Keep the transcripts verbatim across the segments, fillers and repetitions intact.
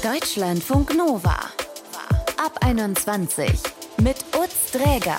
Deutschlandfunk Nova. Ab einundzwanzig mit Utz Dräger.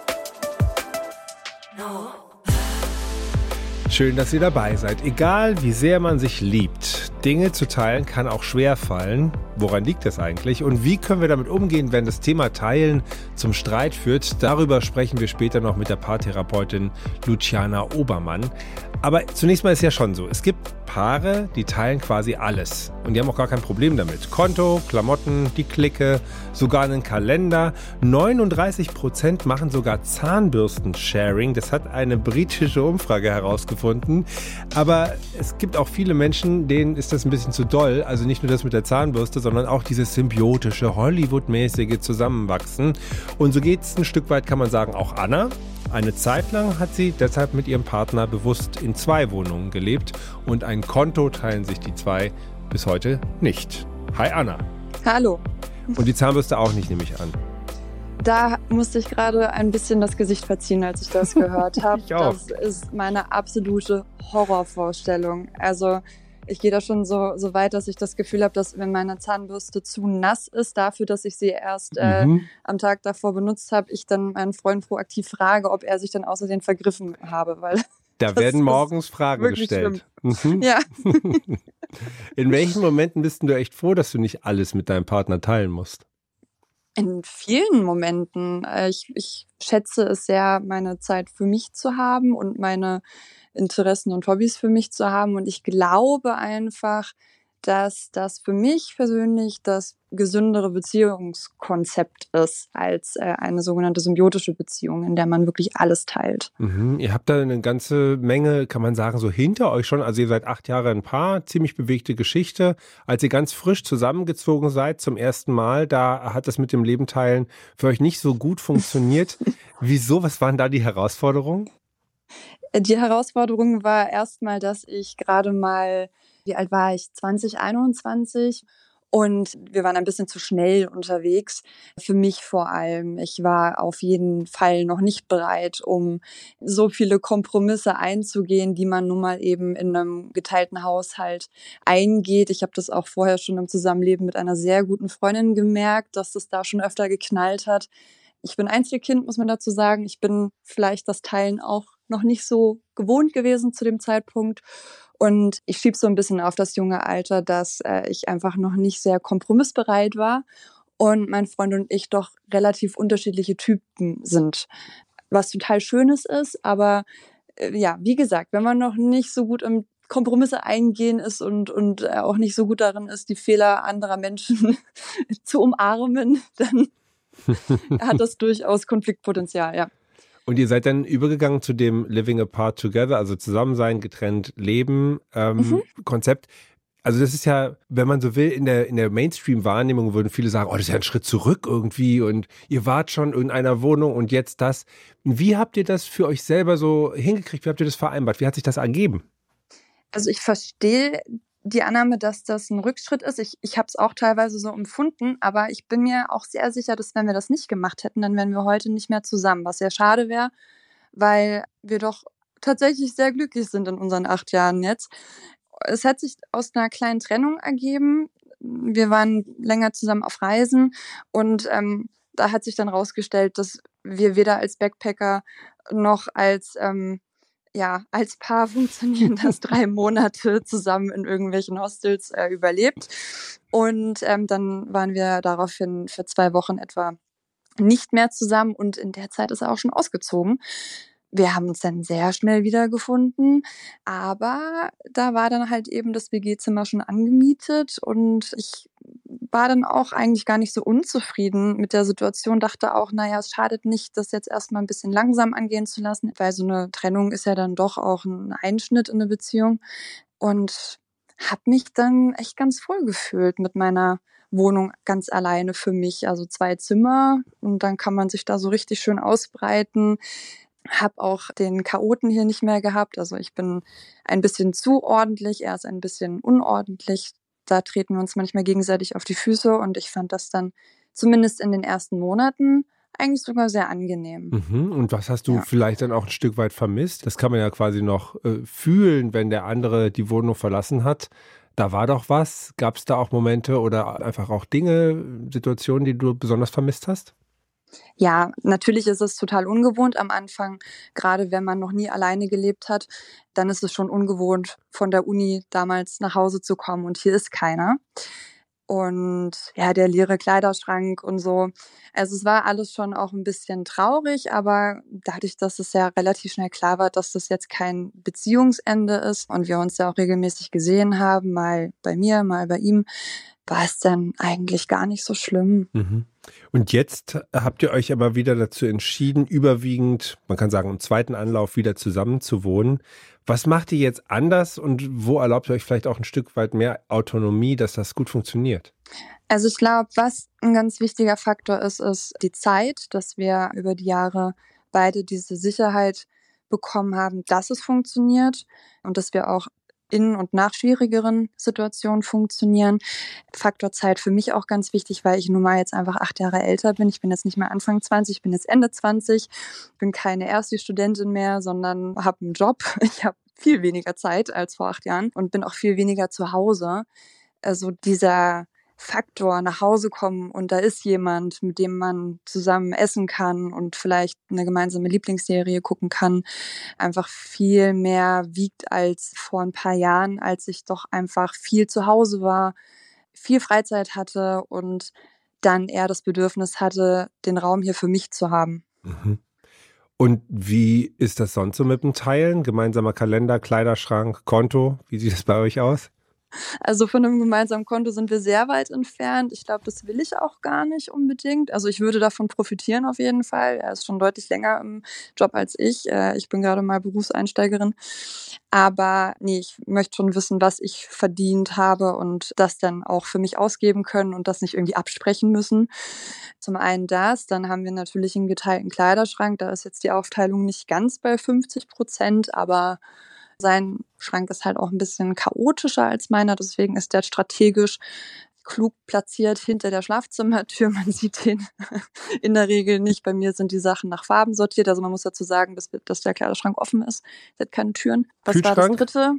Schön, dass ihr dabei seid. Egal, wie sehr man sich liebt, Dinge zu teilen kann auch schwer fallen. Woran liegt das eigentlich? Und wie können wir damit umgehen, wenn das Thema Teilen zum Streit führt? Darüber sprechen wir später noch mit der Paartherapeutin Luciana Obermann. Aber zunächst mal ist ja schon so, es gibt Paare, die teilen quasi alles. Und die haben auch gar kein Problem damit. Konto, Klamotten, die Clique, sogar einen Kalender. neununddreißig Prozent machen sogar Zahnbürsten-Sharing. Das hat eine britische Umfrage herausgefunden. Aber es gibt auch viele Menschen, denen ist das ein bisschen zu doll. Also nicht nur das mit der Zahnbürste, sondern auch dieses symbiotische, Hollywood-mäßige Zusammenwachsen. Und so geht es ein Stück weit, kann man sagen, auch Anna. Eine Zeit lang hat sie deshalb mit ihrem Partner bewusst in zwei Wohnungen gelebt und ein Konto teilen sich die zwei bis heute nicht. Hi Anna. Hallo. Und die Zahnbürste auch nicht, nehme ich an. Da musste ich gerade ein bisschen das Gesicht verziehen, als ich das gehört habe. Ich auch. Das ist meine absolute Horrorvorstellung. Also ich gehe da schon so, so weit, dass ich das Gefühl habe, dass wenn meine Zahnbürste zu nass ist, dafür, dass ich sie erst äh, mhm. am Tag davor benutzt habe, ich dann meinen Freund proaktiv frage, ob er sich dann außerdem vergriffen habe. Weil da werden morgens Fragen gestellt. Mhm. Ja. In welchen Momenten bist du echt froh, dass du nicht alles mit deinem Partner teilen musst? In vielen Momenten. Ich, ich schätze es sehr, meine Zeit für mich zu haben und meine Interessen und Hobbys für mich zu haben. Und ich glaube einfach, dass das für mich persönlich das gesündere Beziehungskonzept ist als äh, eine sogenannte symbiotische Beziehung, in der man wirklich alles teilt. Mhm. Ihr habt da eine ganze Menge, kann man sagen, so hinter euch schon. Also ihr seid acht Jahre ein Paar, ziemlich bewegte Geschichte. Als ihr ganz frisch zusammengezogen seid zum ersten Mal, da hat das mit dem Leben teilen für euch nicht so gut funktioniert. Wieso? Was waren da die Herausforderungen? Die Herausforderung war erstmal, dass ich gerade mal, wie alt war ich? zwanzig, einundzwanzig. Und wir waren ein bisschen zu schnell unterwegs. Für mich vor allem. Ich war auf jeden Fall noch nicht bereit, um so viele Kompromisse einzugehen, die man nun mal eben in einem geteilten Haushalt eingeht. Ich habe das auch vorher schon im Zusammenleben mit einer sehr guten Freundin gemerkt, dass das da schon öfter geknallt hat. Ich bin Einzelkind, muss man dazu sagen. Ich bin vielleicht das Teilen auch noch nicht so gewohnt gewesen zu dem Zeitpunkt. Und ich schiebe so ein bisschen auf das junge Alter, dass äh, ich einfach noch nicht sehr kompromissbereit war und mein Freund und ich doch relativ unterschiedliche Typen sind. Was total Schönes ist, aber äh, ja, wie gesagt, wenn man noch nicht so gut im Kompromisse eingehen ist und, und äh, auch nicht so gut darin ist, die Fehler anderer Menschen zu umarmen, dann hat das durchaus Konfliktpotenzial, ja. Und ihr seid dann übergegangen zu dem Living Apart Together, also zusammen sein, getrennt leben ähm, mhm. Konzept. Also das ist ja, wenn man so will, in der, in der Mainstream-Wahrnehmung würden viele sagen, oh, das ist ja ein Schritt zurück irgendwie und ihr wart schon in einer Wohnung und jetzt das. Wie habt ihr das für euch selber so hingekriegt? Wie habt ihr das vereinbart? Wie hat sich das ergeben? Also ich verstehe die Annahme, dass das ein Rückschritt ist. Ich, ich habe es auch teilweise so empfunden, aber ich bin mir auch sehr sicher, dass wenn wir das nicht gemacht hätten, dann wären wir heute nicht mehr zusammen, was sehr schade wäre, weil wir doch tatsächlich sehr glücklich sind in unseren acht Jahren jetzt. Es hat sich aus einer kleinen Trennung ergeben. Wir waren länger zusammen auf Reisen und ähm, da hat sich dann rausgestellt, dass wir weder als Backpacker noch als ähm, ja, als Paar funktionieren das drei Monate zusammen in irgendwelchen Hostels äh, überlebt. Und ähm, dann waren wir daraufhin für zwei Wochen etwa nicht mehr zusammen und in der Zeit ist er auch schon ausgezogen. Wir haben uns dann sehr schnell wiedergefunden, aber da war dann halt eben das W G-Zimmer schon angemietet und ich war dann auch eigentlich gar nicht so unzufrieden mit der Situation, dachte auch, naja, es schadet nicht, das jetzt erstmal ein bisschen langsam angehen zu lassen, weil so eine Trennung ist ja dann doch auch ein Einschnitt in eine Beziehung und habe mich dann echt ganz wohl gefühlt mit meiner Wohnung ganz alleine für mich, also zwei Zimmer und dann kann man sich da so richtig schön ausbreiten. Habe auch den Chaoten hier nicht mehr gehabt. Also ich bin ein bisschen zu ordentlich, er ist ein bisschen unordentlich. Da treten wir uns manchmal gegenseitig auf die Füße und ich fand das dann zumindest in den ersten Monaten eigentlich sogar sehr angenehm. Mhm. Und was hast du ja. vielleicht dann auch ein Stück weit vermisst? Das kann man ja quasi noch äh, fühlen, wenn der andere die Wohnung verlassen hat. da war doch was. Gab es da auch Momente oder einfach auch Dinge, Situationen, die du besonders vermisst hast? Ja, natürlich ist es total ungewohnt am Anfang, gerade wenn man noch nie alleine gelebt hat, dann ist es schon ungewohnt, von der Uni damals nach Hause zu kommen und hier ist keiner. Und ja, der leere Kleiderschrank und so. Also es war alles schon auch ein bisschen traurig, aber dadurch, dass es ja relativ schnell klar war, dass das jetzt kein Beziehungsende ist und wir uns ja auch regelmäßig gesehen haben, mal bei mir, mal bei ihm, war es dann eigentlich gar nicht so schlimm. Mhm. Und jetzt habt ihr euch aber wieder dazu entschieden, überwiegend, man kann sagen, im zweiten Anlauf wieder zusammen zu wohnen. Was macht ihr jetzt anders und wo erlaubt ihr euch vielleicht auch ein Stück weit mehr Autonomie, dass das gut funktioniert? Also ich glaube, was ein ganz wichtiger Faktor ist, ist die Zeit, dass wir über die Jahre beide diese Sicherheit bekommen haben, dass es funktioniert und dass wir auch in und nach schwierigeren Situationen funktionieren. Faktor Zeit für mich auch ganz wichtig, weil ich nun mal jetzt einfach acht Jahre älter bin. Ich bin jetzt nicht mehr Anfang zwanzig, ich bin jetzt Ende zwanzig, bin keine erste Studentin mehr, sondern habe einen Job. Ich habe viel weniger Zeit als vor acht Jahren und bin auch viel weniger zu Hause. Also dieser Faktor nach Hause kommen und da ist jemand, mit dem man zusammen essen kann und vielleicht eine gemeinsame Lieblingsserie gucken kann, einfach viel mehr wiegt als vor ein paar Jahren, als ich doch einfach viel zu Hause war, viel Freizeit hatte und dann eher das Bedürfnis hatte, den Raum hier für mich zu haben. Mhm. Und wie ist das sonst so mit dem Teilen? Gemeinsamer Kalender, Kleiderschrank, Konto? Wie sieht es bei euch aus? Also von einem gemeinsamen Konto sind wir sehr weit entfernt. Ich glaube, das will ich auch gar nicht unbedingt. Also ich würde davon profitieren auf jeden Fall. Er ist schon deutlich länger im Job als ich. Ich bin gerade mal Berufseinsteigerin. Aber nee, ich möchte schon wissen, was ich verdient habe und das dann auch für mich ausgeben können und das nicht irgendwie absprechen müssen. Zum einen das, dann haben wir natürlich einen geteilten Kleiderschrank. Da ist jetzt die Aufteilung nicht ganz bei fünfzig Prozent, aber sein Schrank ist halt auch ein bisschen chaotischer als meiner, deswegen ist der strategisch klug platziert hinter der Schlafzimmertür. Man sieht den in der Regel nicht. Bei mir sind die Sachen nach Farben sortiert. Also man muss dazu sagen, dass, dass der Kleiderschrank offen ist. Der hat keine Türen. Was Kühlschrank? War das dritte?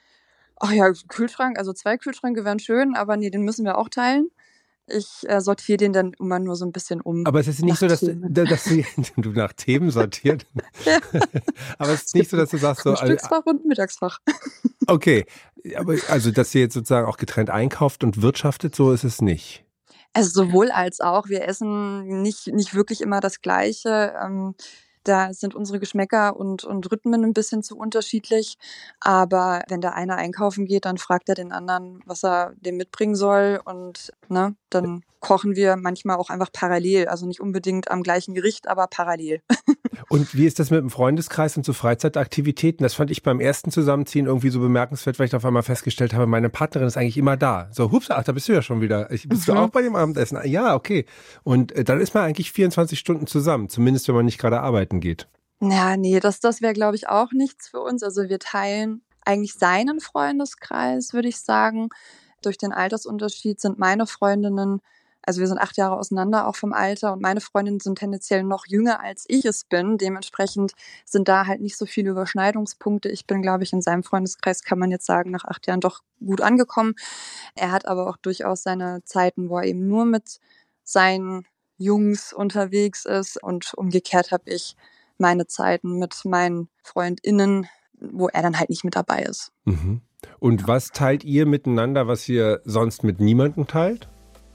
Ach ja, Kühlschrank. Also zwei Kühlschränke wären schön, aber nee, den müssen wir auch teilen. Ich äh, sortiere den dann immer nur so ein bisschen um. Aber es ist nicht so, dass, dass du, du nach Themen sortiert. Ja. Aber es ist nicht so, dass du sagst so. Frühstücksfach und Mittagsfach. Okay, aber also, dass ihr jetzt sozusagen auch getrennt einkauft und wirtschaftet, so ist es nicht. Also sowohl als auch. Wir essen nicht, nicht wirklich immer das Gleiche. Ähm, Da sind unsere Geschmäcker und, und Rhythmen ein bisschen zu unterschiedlich. Aber wenn der eine einkaufen geht, dann fragt er den anderen, was er dem mitbringen soll. Und ne, dann kochen wir manchmal auch einfach parallel. Also nicht unbedingt am gleichen Gericht, aber parallel. Und wie ist das mit dem Freundeskreis und so Freizeitaktivitäten? Das fand ich beim ersten Zusammenziehen irgendwie so bemerkenswert, weil ich auf einmal festgestellt habe, meine Partnerin ist eigentlich immer da. So, hups, ach, da bist du ja schon wieder. Ich, bist mhm. du auch bei dem Abendessen? Ja, okay. Und äh, dann ist man eigentlich vierundzwanzig Stunden zusammen, zumindest wenn man nicht gerade arbeiten geht. Ja, nee, das, das wäre, glaube ich, auch nichts für uns. Also wir teilen eigentlich seinen Freundeskreis, würde ich sagen. Durch den Altersunterschied sind meine Freundinnen, also wir sind acht Jahre auseinander, auch vom Alter, und meine Freundinnen sind tendenziell noch jünger, als ich es bin. Dementsprechend sind da halt nicht so viele Überschneidungspunkte. Ich bin, glaube ich, in seinem Freundeskreis, kann man jetzt sagen, nach acht Jahren doch gut angekommen. Er hat aber auch durchaus seine Zeiten, wo er eben nur mit seinen Jungs unterwegs ist, und umgekehrt habe ich meine Zeiten mit meinen FreundInnen, wo er dann halt nicht mit dabei ist. Mhm. Und ja. Was teilt ihr miteinander, was ihr sonst mit niemandem teilt?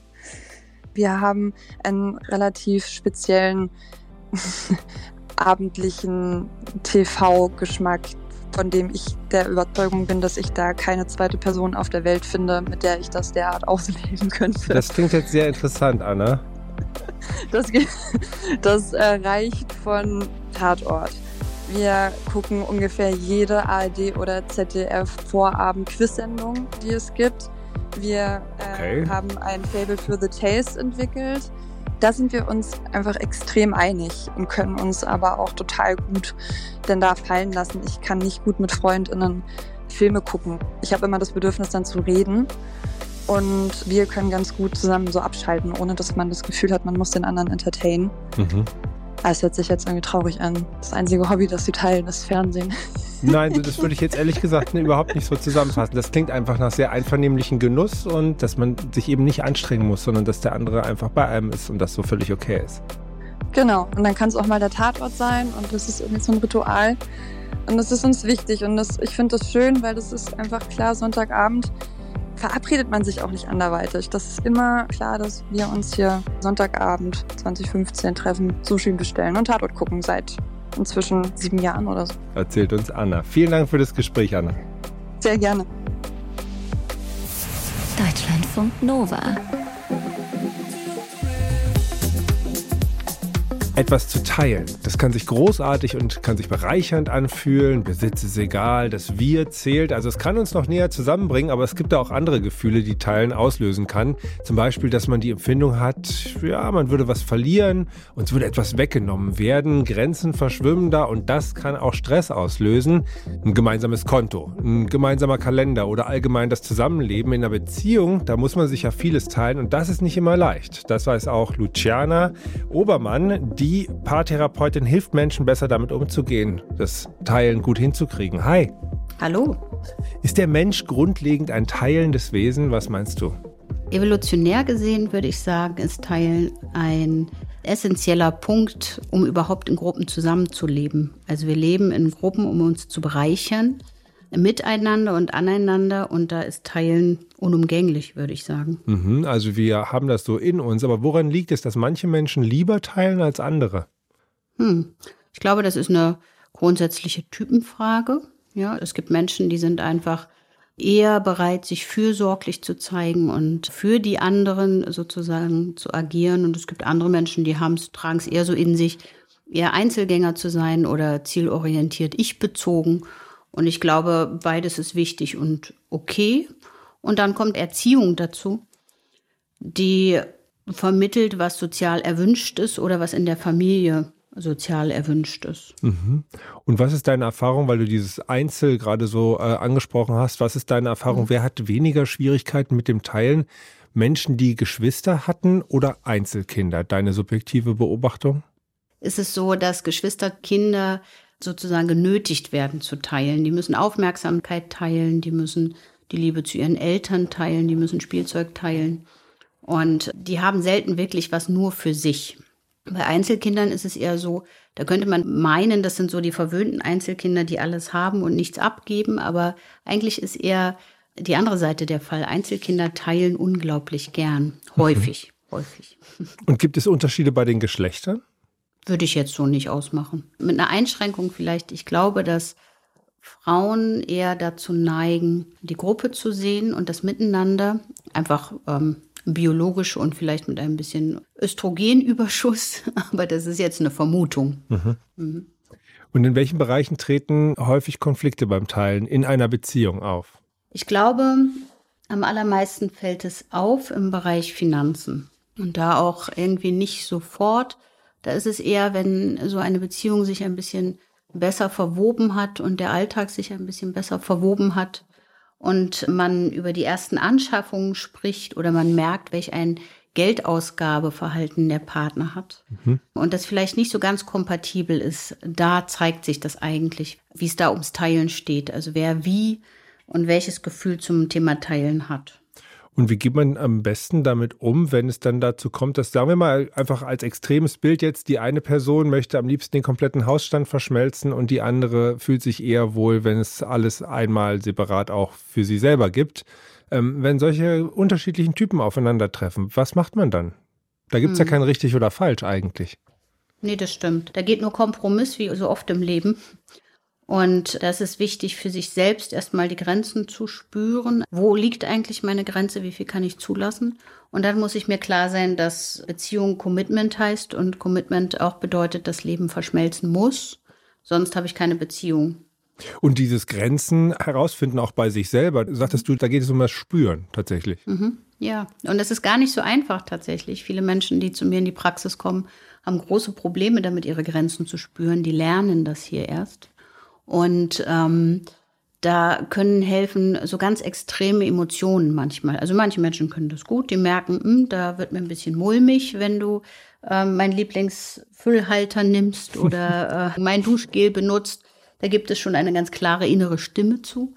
Wir haben einen relativ speziellen abendlichen T V-Geschmack, von dem ich der Überzeugung bin, dass ich da keine zweite Person auf der Welt finde, mit der ich das derart ausleben könnte. Das klingt jetzt sehr interessant, Anna. Das, das äh, reicht von Tatort. Wir gucken ungefähr jede A R D oder Z D F-Vorabend-Quiz-Sendung, die es gibt. Wir äh, okay. haben ein Faible für The Taste entwickelt. Da sind wir uns einfach extrem einig und können uns aber auch total gut denn da fallen lassen. Ich kann nicht gut mit FreundInnen Filme gucken. Ich habe immer das Bedürfnis, dann zu reden. Und wir können ganz gut zusammen so abschalten, ohne dass man das Gefühl hat, man muss den anderen entertainen. Mhm. Das hört sich jetzt irgendwie traurig an. Das einzige Hobby, das sie teilen, ist Fernsehen. Nein, das würde ich jetzt ehrlich gesagt überhaupt nicht so zusammenfassen. Das klingt einfach nach sehr einvernehmlichen Genuss und dass man sich eben nicht anstrengen muss, sondern dass der andere einfach bei einem ist und das so völlig okay ist. Genau, und dann kann es auch mal der Tatort sein und das ist irgendwie so ein Ritual und das ist uns wichtig und das, ich finde das schön, weil das ist einfach klar, Sonntagabend verabredet man sich auch nicht anderweitig. Das ist immer klar, dass wir uns hier Sonntagabend zwanzig fünfzehn treffen, Sushi bestellen und Tatort gucken seit inzwischen sieben Jahren oder so. Erzählt uns Anna. Vielen Dank für das Gespräch, Anna. Sehr gerne. Deutschlandfunk Nova. Etwas zu teilen, das kann sich großartig und kann sich bereichernd anfühlen. Besitz ist egal, das Wir zählt. Also es kann uns noch näher zusammenbringen, aber es gibt da auch andere Gefühle, die Teilen auslösen kann. Zum Beispiel, dass man die Empfindung hat, ja, man würde was verlieren, uns würde etwas weggenommen werden, Grenzen verschwimmen da und das kann auch Stress auslösen. Ein gemeinsames Konto, ein gemeinsamer Kalender oder allgemein das Zusammenleben in einer Beziehung, da muss man sich ja vieles teilen und das ist nicht immer leicht. Das weiß auch Luciana Obermann, die Die Paartherapeutin hilft Menschen besser damit umzugehen, das Teilen gut hinzukriegen. Hi. Hallo. Ist der Mensch grundlegend ein teilendes Wesen? Was meinst du? Evolutionär gesehen würde ich sagen, ist Teilen ein essentieller Punkt, um überhaupt in Gruppen zusammenzuleben. Also wir leben in Gruppen, um uns zu bereichern, miteinander und aneinander und da ist Teilen unumgänglich, würde ich sagen. Mhm, also wir haben das so in uns, aber woran liegt es, dass manche Menschen lieber teilen als andere? Hm. Ich glaube, das ist eine grundsätzliche Typenfrage. Ja, es gibt Menschen, die sind einfach eher bereit, sich fürsorglich zu zeigen und für die anderen sozusagen zu agieren. Und es gibt andere Menschen, die tragen es eher so in sich, eher Einzelgänger zu sein oder zielorientiert ich-bezogen. Und ich glaube, beides ist wichtig und okay. Und dann kommt Erziehung dazu, die vermittelt, was sozial erwünscht ist oder was in der Familie sozial erwünscht ist. Mhm. Und was ist deine Erfahrung, weil du dieses Einzel gerade so äh, angesprochen hast, was ist deine Erfahrung, mhm. wer hat weniger Schwierigkeiten mit dem Teilen? Menschen, die Geschwister hatten oder Einzelkinder? Deine subjektive Beobachtung? Ist es so, dass Geschwisterkinder sozusagen genötigt werden zu teilen. Die müssen Aufmerksamkeit teilen, die müssen die Liebe zu ihren Eltern teilen, die müssen Spielzeug teilen. Und die haben selten wirklich was nur für sich. Bei Einzelkindern ist es eher so, da könnte man meinen, das sind so die verwöhnten Einzelkinder, die alles haben und nichts abgeben. Aber eigentlich ist eher die andere Seite der Fall. Einzelkinder teilen unglaublich gern, häufig, mhm. häufig. Und gibt es Unterschiede bei den Geschlechtern? Würde ich jetzt so nicht ausmachen. Mit einer Einschränkung vielleicht. Ich glaube, dass Frauen eher dazu neigen, die Gruppe zu sehen und das Miteinander einfach ähm, biologisch und vielleicht mit ein bisschen Östrogenüberschuss. Aber das ist jetzt eine Vermutung. Mhm. Mhm. Und in welchen Bereichen treten häufig Konflikte beim Teilen in einer Beziehung auf? Ich glaube, am allermeisten fällt es auf im Bereich Finanzen. Und da auch irgendwie nicht sofort. Da ist es eher, wenn so eine Beziehung sich ein bisschen besser verwoben hat und der Alltag sich ein bisschen besser verwoben hat und man über die ersten Anschaffungen spricht oder man merkt, welch ein Geldausgabeverhalten der Partner hat. Mhm. Und das vielleicht nicht so ganz kompatibel ist. Da zeigt sich das eigentlich, wie es da ums Teilen steht. Also wer wie und welches Gefühl zum Thema Teilen hat. Und wie geht man am besten damit um, wenn es dann dazu kommt, dass, sagen wir mal, einfach als extremes Bild jetzt, die eine Person möchte am liebsten den kompletten Hausstand verschmelzen und die andere fühlt sich eher wohl, wenn es alles einmal separat auch für sie selber gibt. Ähm, wenn solche unterschiedlichen Typen aufeinandertreffen, was macht man dann? Da gibt es hm. ja kein richtig oder falsch eigentlich. Nee, das stimmt. Da geht nur Kompromiss, wie so oft im Leben. Und das ist wichtig für sich selbst, erstmal die Grenzen zu spüren. Wo liegt eigentlich meine Grenze? Wie viel kann ich zulassen? Und dann muss ich mir klar sein, dass Beziehung Commitment heißt und Commitment auch bedeutet, dass Leben verschmelzen muss. Sonst habe ich keine Beziehung. Und dieses Grenzen herausfinden auch bei sich selber, sagtest du, da geht es um das Spüren tatsächlich. Mhm, ja, und das ist gar nicht so einfach tatsächlich. Viele Menschen, die zu mir in die Praxis kommen, haben große Probleme damit, ihre Grenzen zu spüren. Die lernen das hier erst. Und ähm, da können helfen so ganz extreme Emotionen manchmal. Also manche Menschen können das gut, die merken, mh, da wird mir ein bisschen mulmig, wenn du äh, meinen Lieblingsfüllhalter nimmst oder äh, mein Duschgel benutzt. Da gibt es schon eine ganz klare innere Stimme zu.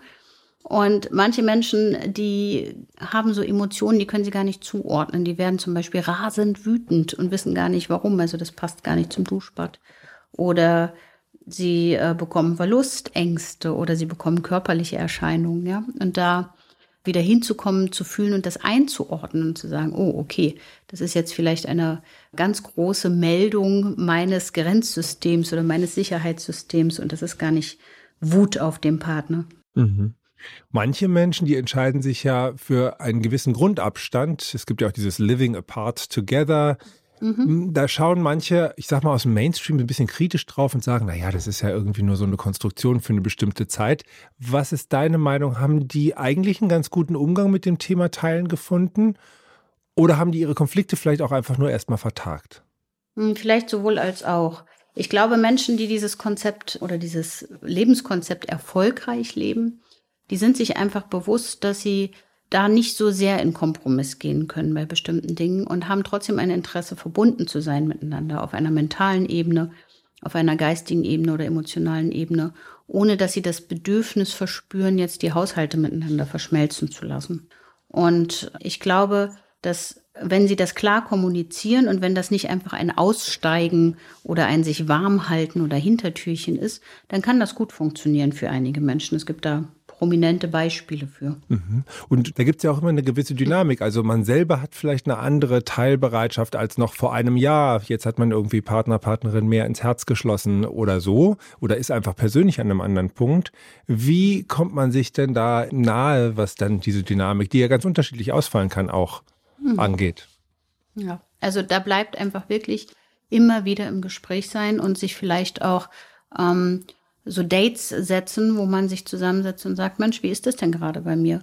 Und manche Menschen, die haben so Emotionen, die können sie gar nicht zuordnen. Die werden zum Beispiel rasend wütend und wissen gar nicht, warum. Also das passt gar nicht zum Duschbad. Oder sie äh, bekommen Verlustängste oder sie bekommen körperliche Erscheinungen. Ja? Und da wieder hinzukommen, zu fühlen und das einzuordnen und zu sagen, oh, okay, das ist jetzt vielleicht eine ganz große Meldung meines Grenzsystems oder meines Sicherheitssystems und das ist gar nicht Wut auf dem Partner. Mhm. Manche Menschen, die entscheiden sich ja für einen gewissen Grundabstand. Es gibt ja auch dieses Living Apart Together. Mhm. Da schauen manche, ich sag mal aus dem Mainstream, ein bisschen kritisch drauf und sagen, naja, das ist ja irgendwie nur so eine Konstruktion für eine bestimmte Zeit. Was ist deine Meinung? Haben die eigentlich einen ganz guten Umgang mit dem Thema Teilen gefunden? Oder haben die ihre Konflikte vielleicht auch einfach nur erstmal vertagt? Vielleicht sowohl als auch. Ich glaube, Menschen, die dieses Konzept oder dieses Lebenskonzept erfolgreich leben, die sind sich einfach bewusst, dass sie da nicht so sehr in Kompromiss gehen können bei bestimmten Dingen und haben trotzdem ein Interesse, verbunden zu sein miteinander auf einer mentalen Ebene, auf einer geistigen Ebene oder emotionalen Ebene, ohne dass sie das Bedürfnis verspüren, jetzt die Haushalte miteinander verschmelzen zu lassen. Und ich glaube, dass wenn sie das klar kommunizieren und wenn das nicht einfach ein Aussteigen oder ein sich warm halten oder Hintertürchen ist, dann kann das gut funktionieren für einige Menschen. Es gibt da prominente Beispiele für. Und da gibt es ja auch immer eine gewisse Dynamik. Also man selber hat vielleicht eine andere Teilbereitschaft als noch vor einem Jahr. Jetzt hat man irgendwie Partner, Partnerin mehr ins Herz geschlossen oder so. Oder ist einfach persönlich an einem anderen Punkt. Wie kommt man sich denn da nahe, was dann diese Dynamik, die ja ganz unterschiedlich ausfallen kann, auch mhm. angeht? Ja, also da bleibt einfach wirklich immer wieder im Gespräch sein und sich vielleicht auch ähm, so Dates setzen, wo man sich zusammensetzt und sagt, Mensch, wie ist das denn gerade bei mir?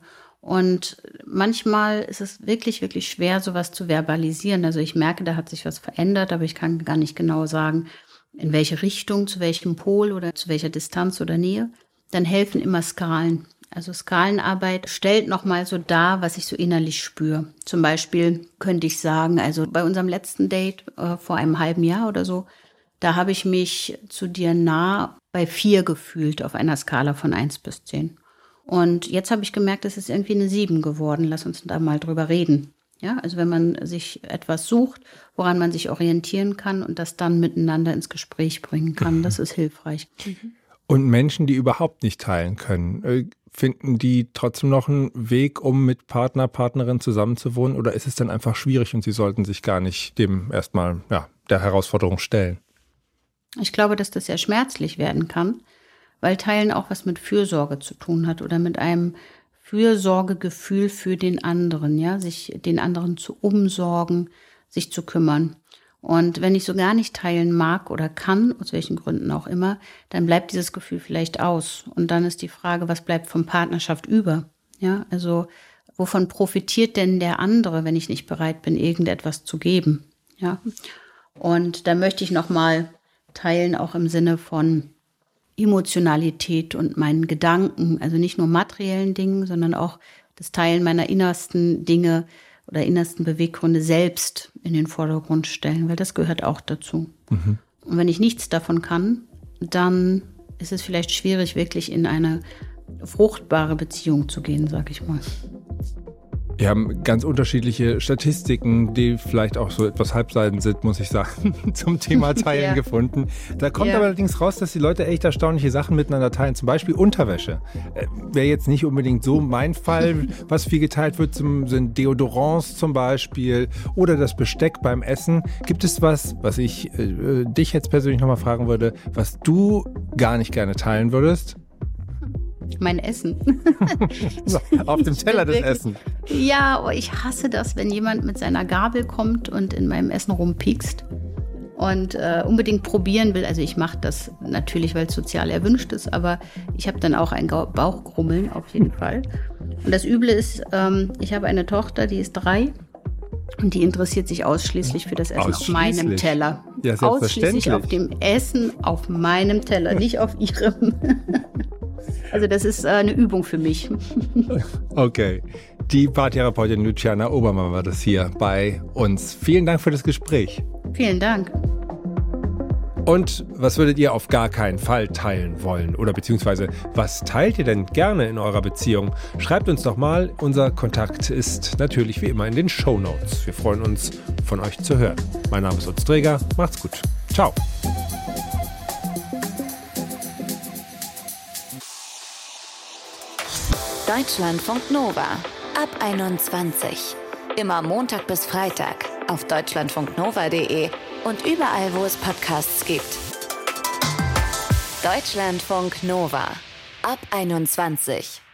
Und manchmal ist es wirklich, wirklich schwer, sowas zu verbalisieren. Also ich merke, da hat sich was verändert, aber ich kann gar nicht genau sagen, in welche Richtung, zu welchem Pol oder zu welcher Distanz oder Nähe. Dann helfen immer Skalen. Also Skalenarbeit stellt nochmal so dar, was ich so innerlich spüre. Zum Beispiel könnte ich sagen, also bei unserem letzten Date äh, vor einem halben Jahr oder so, da habe ich mich zu dir nah bei vier gefühlt auf einer Skala von eins bis zehn. Und jetzt habe ich gemerkt, es ist irgendwie eine sieben geworden. Lass uns da mal drüber reden. Ja, also wenn man sich etwas sucht, woran man sich orientieren kann und das dann miteinander ins Gespräch bringen kann, das ist hilfreich. Mhm. Und Menschen, die überhaupt nicht teilen können, finden die trotzdem noch einen Weg, um mit Partner, Partnerin zusammenzuwohnen? Oder ist es dann einfach schwierig und sie sollten sich gar nicht dem erstmal ja, der Herausforderung stellen? Ich glaube, dass das sehr schmerzlich werden kann, weil Teilen auch was mit Fürsorge zu tun hat oder mit einem Fürsorgegefühl für den anderen, ja, sich den anderen zu umsorgen, sich zu kümmern. Und wenn ich so gar nicht teilen mag oder kann, aus welchen Gründen auch immer, dann bleibt dieses Gefühl vielleicht aus. Und dann ist die Frage, was bleibt von Partnerschaft über? Ja, also wovon profitiert denn der andere, wenn ich nicht bereit bin, irgendetwas zu geben? Ja, und da möchte ich nochmal teilen, auch im Sinne von Emotionalität und meinen Gedanken, also nicht nur materiellen Dingen, sondern auch das Teilen meiner innersten Dinge oder innersten Beweggründe selbst in den Vordergrund stellen, weil das gehört auch dazu. Mhm. Und wenn ich nichts davon kann, dann ist es vielleicht schwierig, wirklich in eine fruchtbare Beziehung zu gehen, sag ich mal. Wir haben ganz unterschiedliche Statistiken, die vielleicht auch so etwas halbseiten sind, muss ich sagen, zum Thema Teilen ja. gefunden. Da kommt ja. aber allerdings raus, dass die Leute echt erstaunliche Sachen miteinander teilen. Zum Beispiel Unterwäsche. Äh, Wäre jetzt nicht unbedingt so mein Fall. Was viel geteilt wird, zum, sind Deodorants zum Beispiel oder das Besteck beim Essen. Gibt es was, was ich äh, dich jetzt persönlich nochmal fragen würde, was du gar nicht gerne teilen würdest? Mein Essen. So, auf dem Teller des Essen. Ja, oh, ich hasse das, wenn jemand mit seiner Gabel kommt und in meinem Essen rumpiekst und äh, unbedingt probieren will. Also ich mache das natürlich, weil es sozial erwünscht ist, aber ich habe dann auch ein Bauchgrummeln auf jeden Fall. Und das Üble ist, ähm, ich habe eine Tochter, die ist drei und die interessiert sich ausschließlich für das Essen auf meinem Teller. Ja, selbstverständlich. Ausschließlich auf dem Essen auf meinem Teller, nicht auf ihrem. Also das ist äh, eine Übung für mich. Okay. Die Paartherapeutin Luciana Obermann war das hier bei uns. Vielen Dank für das Gespräch. Vielen Dank. Und was würdet ihr auf gar keinen Fall teilen wollen? Oder beziehungsweise, was teilt ihr denn gerne in eurer Beziehung? Schreibt uns doch mal. Unser Kontakt ist natürlich wie immer in den Shownotes. Wir freuen uns, von euch zu hören. Mein Name ist Utz Dreger. Macht's gut. Ciao. Deutschlandfunk Nova ab einundzwanzig. Immer Montag bis Freitag auf deutschlandfunknova punkt de und überall, wo es Podcasts gibt. Deutschlandfunk Nova ab einundzwanzig.